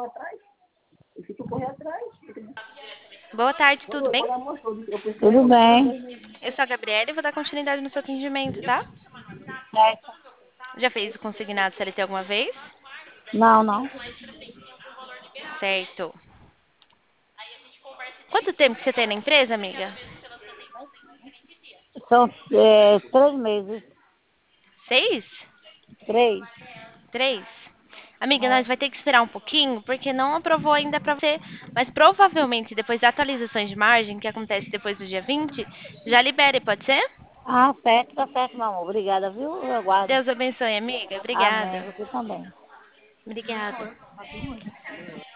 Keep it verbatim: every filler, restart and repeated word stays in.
Boa tarde, tudo bem? Tudo bem? Eu sou a Gabriela e vou dar continuidade no seu atendimento, tá? Certo. Já fez o consignado C L T alguma vez? Não, não. Certo. Quanto tempo que você tem na empresa, amiga? São é, três meses. Seis? Três. Três? Amiga, nós É. vai ter que esperar um pouquinho, porque não aprovou ainda pra você. Mas provavelmente, depois da atualizações de margem, que acontece depois do dia vinte, já libere, pode ser? Ah, certo, tá certo, meu amor. Obrigada, viu? Eu aguardo. Deus abençoe, amiga. Amém. Obrigada. Você também. Obrigada.